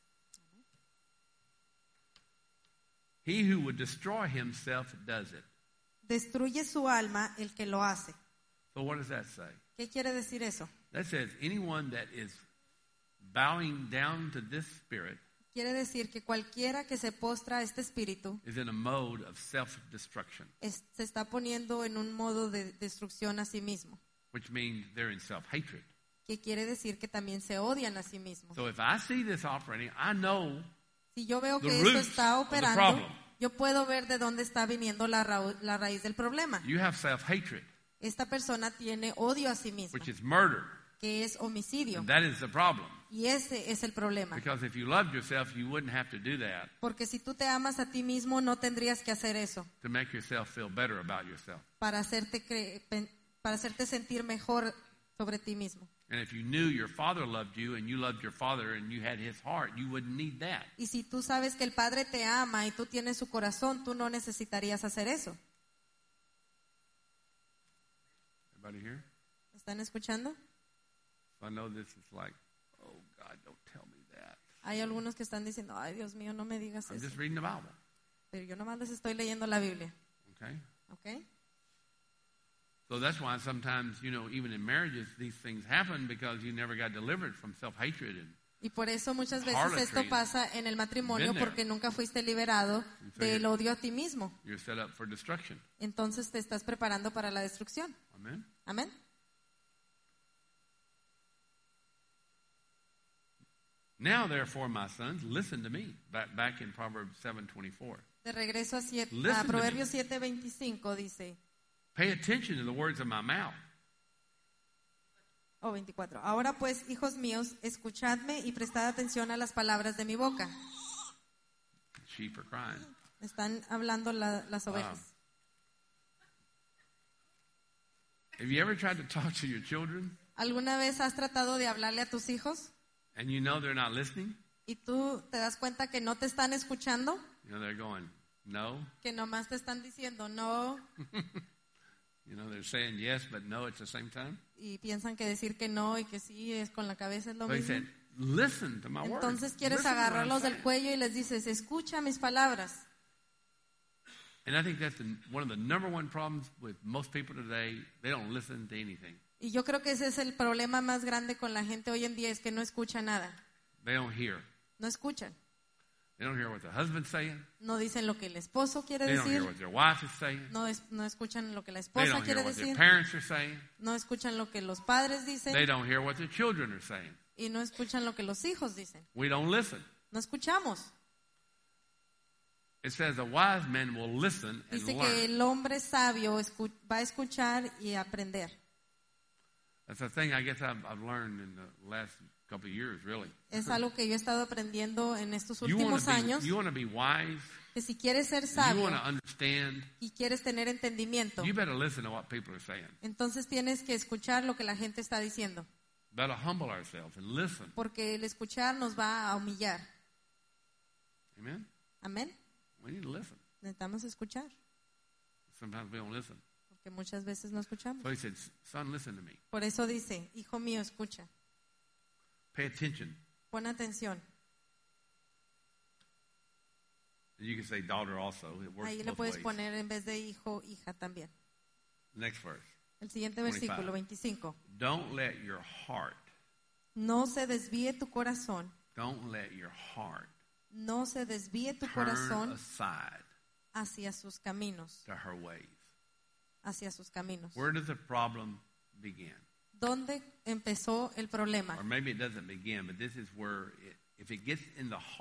He who would destroy himself does it. Destruye su alma el que lo hace. So what does that say? ¿Qué quiere decir eso? That says anyone that is bowing down to this spirit Quiere decir que cualquiera que se postra a este espíritu is in a mode of self-destruction, se está poniendo en un modo de destrucción a sí mismo, which means they're in self-hatred. que quiere decir que también se odian a sí mismos. So if I see this operating, I know Si yo veo the que esto roots está of the operando, problem. yo puedo ver de dónde está viniendo la raíz del problema. You have self-hatred, Esta persona tiene odio a sí misma, which is murder. que es homicidio, And that is the problem. y ese es el problema. Because if you loved yourself, you wouldn't have to do that Porque si tú te amas a ti mismo, no tendrías que hacer eso to make yourself feel better about yourself. para hacerte sentir mejor sobre ti mismo. And if you knew your father loved you and you loved your father and you had his heart, you wouldn't need that. Y si tú sabes que el Padre te ama y tú tienes su corazón, tú no necesitarías hacer eso. Everybody here? ¿Están escuchando? So I know this is like, oh God, don't tell me that. Hay algunos que están diciendo, ay Dios mío, no me digas I'm eso. just reading the Bible. Pero yo nomás les estoy leyendo la Biblia. Okay? ¿Ok? So that's why sometimes, even in marriages, these things happen because you never got delivered from self-hatred. Y por eso muchas veces Harlotry. esto pasa en el matrimonio, Been there. porque nunca fuiste liberado del odio a ti mismo. You're set up for destruction. Entonces te estás preparando para la destrucción. Amen? Amén. Now, therefore, my sons, listen to me. Back in Proverbs 7:24. De regreso a Listen to Proverbios 7:25 dice, Pay attention to the words of my mouth. 24. Ahora pues, hijos míos, escuchadme y prestad atención a las palabras de mi boca. Sheep are crying. Están hablando las ovejas. Have you ever tried to talk to your children ¿Alguna vez has tratado de hablarle a tus hijos and you know they're not listening? y tú te das cuenta que no te están escuchando? They're going, no. Que nomás te están diciendo no They're saying yes, but no at the same time. y piensan que decir que no y que sí es con la cabeza es lo So he mismo. said, listen to my words. Entonces quieres Listen to what I'm agarrarlos del saying. cuello y les dices, escucha mis palabras. And I think that's one of the number one problems with most people today. They don't listen to anything. Y yo creo que ese es el problema más grande con la gente hoy en día, es que no escucha nada. They don't hear. No escuchan. They don't hear what the husband's saying. No dicen lo que el esposo quiere They don't hear decir. what their wife is saying. No escuchan lo que la They esposa don't hear quiere what their decir. parents are saying. No escuchan lo que los padres dicen. They don't hear what their children are saying. Y no escuchan lo que los hijos dicen. We don't listen. No escuchamos. It says a wise man will listen and Dice que learn. el hombre sabio va a escuchar y aprender. That's a thing I guess I've learned in the last couple of years, really. Es algo que yo he estado aprendiendo en estos You últimos años. want to be wise. Que si quieres ser You sabio want to understand. y quieres tener entendimiento, You better listen to what people are saying. entonces tienes que escuchar lo que la gente está diciendo. Better humble ourselves and listen. Porque el escuchar nos va a humillar. Amen? Amén. We need to listen. Necesitamos escuchar. Sometimes we don't listen. Porque muchas veces no escuchamos. So he said, son, listen to me. Por eso dice, hijo mío, escucha. Pay attention. Pon atención. And you can say daughter also. It works Ahí le both puedes ways. poner en vez de hijo, hija también. Next verse. El siguiente 25. versículo, 25. Don't let your heart, No se desvíe tu corazón. don't let your heart No se desvíe tu turn corazón aside hacia sus caminos. to her ways. Hacia sus caminos. Where does the problem begin? ¿Dónde empezó el problema? Or maybe it doesn't begin, but this is where, if it gets in the heart,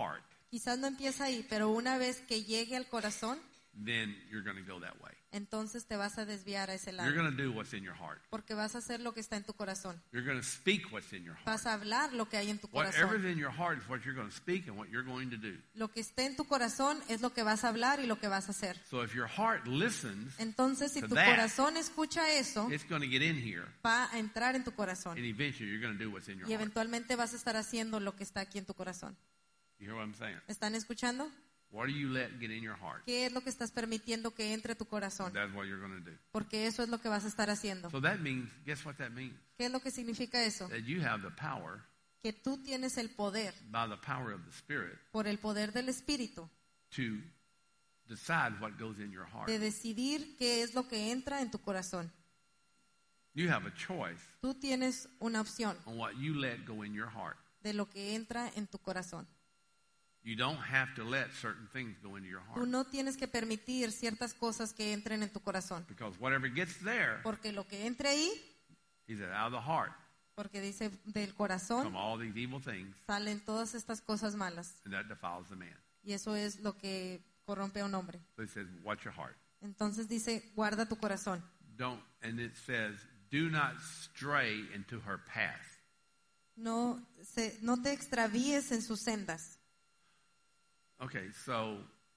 Quizás no empieza ahí, pero una vez que llegue al corazón, then you're going to go that way. entonces te vas a desviar a ese You're lado. going to do what's in your heart. Porque vas a hacer lo que está en tu corazón. You're going to speak what's in your heart. Vas a hablar lo que hay en tu Whatever's corazón. in your heart is what you're going to speak and what you're going to do. Lo que esté en tu corazón es lo que vas a hablar y lo que vas a hacer. So if your heart listens, Entonces, si to tu that, corazón escucha eso, it's going to get in here, va a entrar en tu corazón. and eventually you're going to do what's in your Y heart. eventualmente vas a estar haciendo lo que está aquí en tu corazón. You hear what I'm saying? ¿Están escuchando? What do you let get in your heart? ¿Qué es lo que estás permitiendo que entre a tu corazón? That's what you're going to do. Porque eso es lo que vas a estar haciendo. So that means, guess what that means? ¿Qué es lo que significa eso? That you have the power, Que tú tienes el poder, by the power of the Spirit, por el poder del Espíritu, to decide what goes in your heart. de decidir qué es lo que entra en tu corazón. You have a choice Tú tienes una opción on what you let go in your heart. de lo que entra en tu corazón. You don't have to let certain things go into your Tú heart. no tienes que permitir ciertas cosas que entren en tu corazón. Because whatever gets there Porque lo que entre ahí, is that out of the heart porque dice del come corazón, all these evil things, salen todas estas cosas malas. and that defiles the man. Y eso es lo que corrompe a un hombre. So it says, watch your heart. Entonces dice, guarda tu corazón. Don't, and it says, do not stray into her path. No te extravíes en sus sendas. Okay, so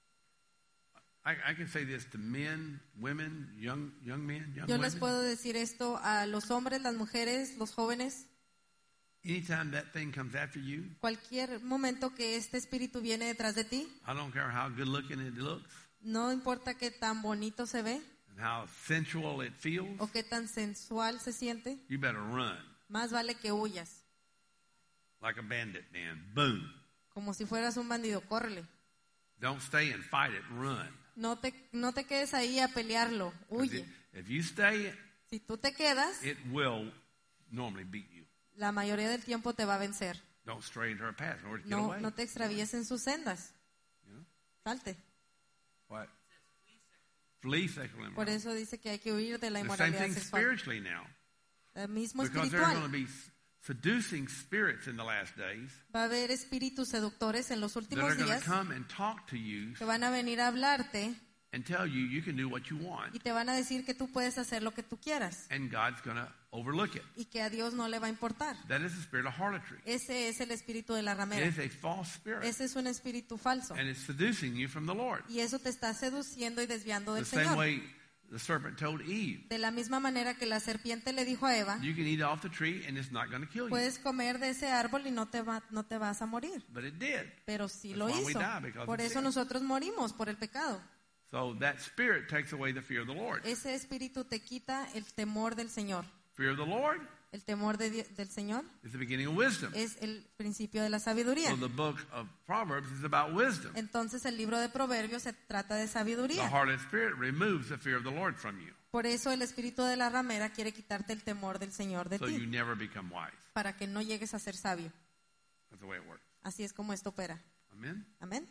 I can say this to men, women, young men, young Yo les women. puedo decir esto a los hombres, las mujeres, los jóvenes. Anytime that thing comes after you, Cualquier momento que este espíritu viene detrás de ti, I don't care how good looking it looks no importa qué tan bonito se ve and how sensual it feels, o qué tan sensual se siente, you better run más vale que huyas. like a bandit, man. Boom. Como si fueras un bandido, córrele. Don't stay and fight it, run. No te quedes ahí a pelearlo, 'Cause huye. if you stay, Si tú te quedas, it will normally beat you. la mayoría del tiempo te va a vencer. Don't stray into her path in order to get No, away. no te extravíes en sus sendas. You know? Salte. What? Flee sexual Por immorality. eso dice que hay que huir de la The same inmoralidad thing sexual. spiritually now. El mismo Because there are going to espiritual. be seducing spirits in the last days Va a haber espíritus seductores en los that últimos are going to días come and talk to you que van a venir a hablarte and tell you you can do what you want, y te van a decir que tú puedes hacer lo que tú quieras and God's going to overlook it. y que a Dios no le va a importar. That is the spirit of harlotry. Ese es el espíritu de la It ramera. is a false spirit, Ese es un espíritu falso. and it's seducing you from the Lord. Y eso te está seduciendo y desviando The del same Señor. way the serpent told Eve, De la misma manera que la serpiente le dijo a Eva, you can eat off the tree and it's not going to kill you. puedes comer de ese árbol y no te vas a morir. But it did. Pero sí That's lo why we hizo. die, because Por of eso sin. nosotros morimos, por el pecado. So that spirit takes away the fear of the Lord. Ese espíritu te quita el temor del Señor. Fear of the Lord El temor del Señor is the beginning of wisdom. es el principio de la sabiduría. So the book of Proverbs is about wisdom. Entonces el libro de Proverbios se trata de The sabiduría. harlot spirit removes the fear of the Lord from you, Por eso el espíritu de la ramera quiere quitarte el temor del Señor de so you ti, never become wise. para que no llegues a ser sabio. That's the way it works. Así es como esto opera. Amen. Amén.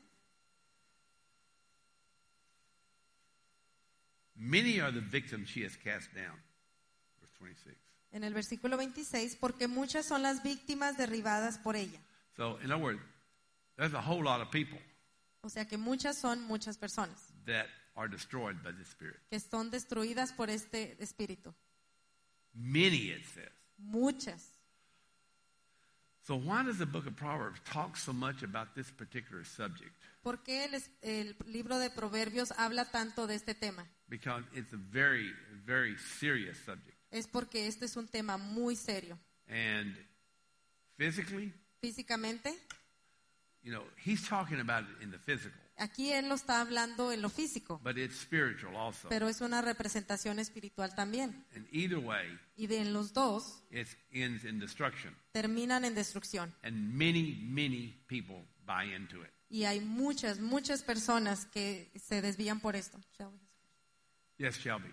Many are the victims she has cast down. Verse 26. En el versículo 26, porque muchas son las víctimas derribadas por ella. So, in other words, there's a whole lot of people O sea que muchas son muchas personas that are destroyed by this spirit. que son destruidas por este espíritu. Many, it says. Muchas. So why does the book of Proverbs talk so much about this particular subject? ¿Por qué el libro de Proverbios habla tanto de este tema? Because it's a very, very serious subject. Es porque este es un tema muy serio. And physically, Físicamente, you know, he's talking about it in the physical, aquí él lo está hablando en lo físico, but it's spiritual also. pero es una representación espiritual también. And either way, Y en los dos it ends in destruction. terminan en destrucción. And many, many people buy into it. Y hay muchas, muchas personas que se desvían por esto. Yes, Shelby.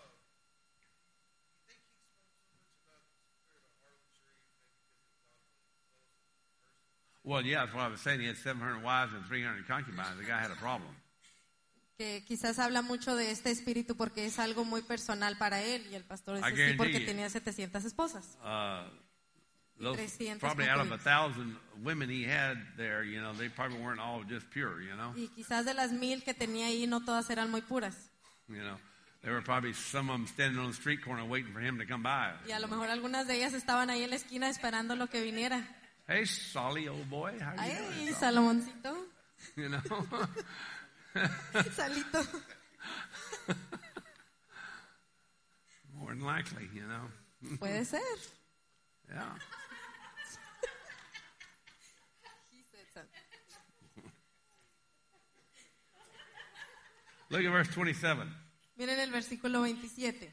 Well, yeah, that's what I was saying. He had 700 wives and 300 concubines. The guy had a problem. Que quizás habla mucho de este espíritu porque es algo muy personal para él. Y el pastor I dice sí guarantee porque you. tenía 700 esposas. those, 300 probably out of concubinas. 1,000 women he had there, they probably weren't all just pure, Y quizás de las 1000 que tenía ahí, no todas eran muy puras. There were probably some of them standing on the street corner waiting for him to come by. Y a lo mejor algunas de ellas estaban ahí en la esquina esperando lo que viniera. Hey, Solly, old boy, how you Ay, doing? Salomoncito, You know? Salito. More than likely, Puede ser. Yeah. Look at verse 27. Miren el versículo 27.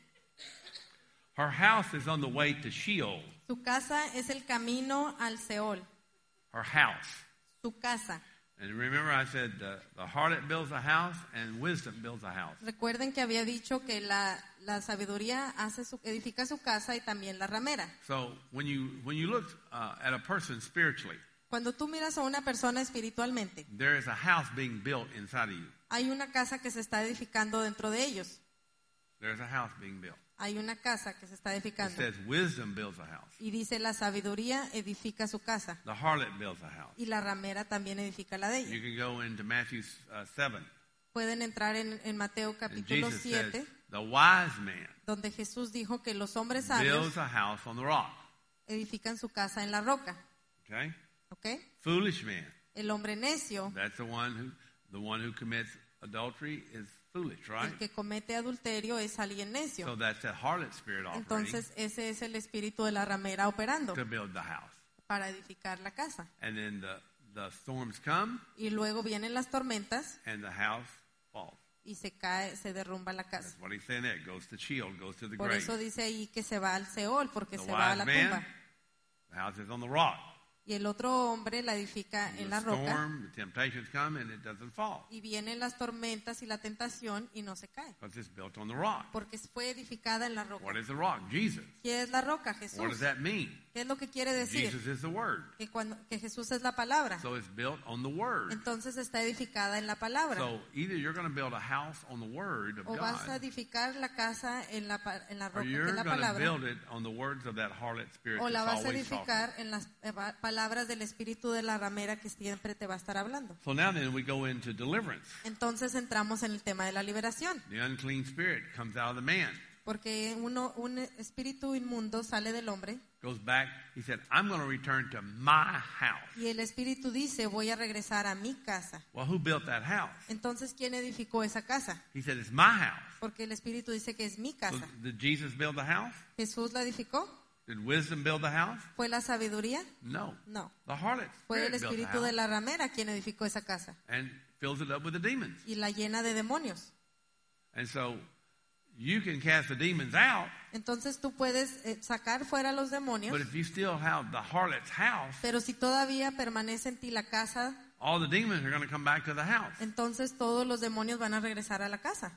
Her house is on the way to Sheol. Su casa es el camino al Seol. Her house. Su casa. And remember I said the harlot builds a house and wisdom builds a house. Recuerden que había dicho que la sabiduría edifica su casa y también la ramera. So when you look at a person spiritually, Cuando tú miras a una persona espiritualmente, there is a house being built inside of you. hay una casa que se está edificando dentro de ellos. There is a house being built. Hay una casa que se está It edificando. says wisdom builds a house. Y dice, la sabiduría edifica su casa. The harlot builds a house. Y la ramera también edifica la de You ella. can go into Matthew 7. Pueden entrar en Mateo And capítulo Jesus says, 7, the wise man donde Jesús dijo que los hombres sabios builds a house on the rock. edifican su casa en la roca. Okay? ¿Ok? Foolish man. El hombre necio, That's the one who commits adultery is foolish, right? el que comete adulterio, es alguien necio. So that's that harlot spirit operating Entonces ese es el espíritu de la ramera operando to build the house. para edificar la casa. And then the storms come Y luego vienen las tormentas and the house falls. y se cae, se derrumba la casa. That's what he's saying there. It goes to Sheol, goes to the Por grave. eso dice ahí que se va al Seol, porque The se va a wise la man, tumba. the house is on the rock. Y el otro hombre la edifica en The la roca. storm, the temptations come and it doesn't fall. Y vienen las tormentas y la tentación y no se cae. Because it's built on the rock. Porque fue edificada en la roca. What is the rock? Jesus. ¿Qué es la roca? What does Jesús. that mean? ¿Qué es lo que quiere decir? Jesus is the Word. Que Jesús es la palabra. So it's built on the Word. Entonces está edificada en la palabra. So either you're going to build a house on the Word of O vas a God, edificar la casa en la roca, or que you're es la going to palabra. build it on the words of that harlot spirit O la that's vas a always talking. edificar en las palabras del espíritu de la ramera que siempre te va a estar hablando. So now then we go into deliverance. Entonces entramos en el tema de la liberación. The unclean spirit comes out of the man. Porque un espíritu inmundo sale del hombre Goes back. He said, I'm going to return to my house. y el espíritu dice, voy a regresar a mi casa. Well, who built that house? Entonces, ¿quién edificó esa casa? He said, it's my house. Porque el espíritu dice que es mi So casa. did Jesus build the house? ¿Jesús la edificó? Did wisdom build the house? ¿Fue la sabiduría? No. No. The harlot Fue el spirit built the espíritu de house la ramera quien edificó esa casa and fills it up with the demons. y la llena de demonios. And so you can cast the demons out, Entonces tú puedes sacar fuera los demonios, but if you still have the harlot's house, pero si todavía permanece en ti la casa, all the demons are going to come back to the house. entonces todos los demonios van a regresar a la casa.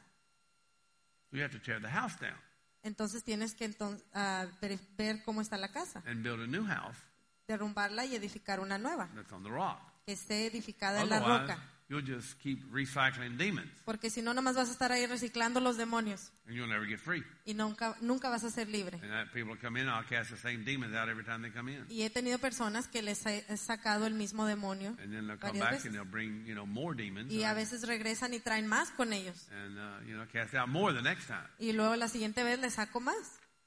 You have to tear the house down Entonces tienes que ver cómo está la casa, and build a new house derrumbarla y edificar una nueva, that's on the rock. que esté edificada en la Otherwise, roca. you'll just keep recycling demons Porque si no, nomás vas a estar ahí reciclando los demonios and you'll never get free. y nunca vas a ser libre. And that people come in, I'll cast the same demons out every time they come in. Y he tenido personas que les he sacado el mismo demonio And then they'll come varias back veces. and they'll bring, more demons. Y a veces regresan y traen más con ellos. And, cast out more the next time. Y luego la siguiente vez les saco más.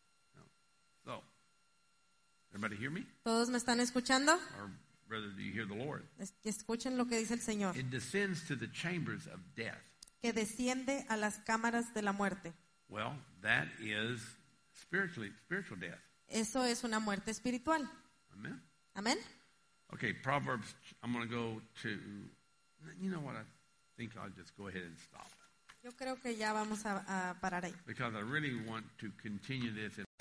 So, everybody hear me? ¿Todos me están escuchando? Or rather, do you hear the Lord? Que escuchen lo que dice el Señor. It descends to the chambers of death. Que desciende a las cámaras de la muerte. Well, that is spiritual death. Eso es una muerte espiritual. Amen? Amén. Okay, Proverbs, I'm going to go to, you know what, I think I'll just go ahead and stop. Yo creo que ya vamos a parar ahí. Because I really want to continue this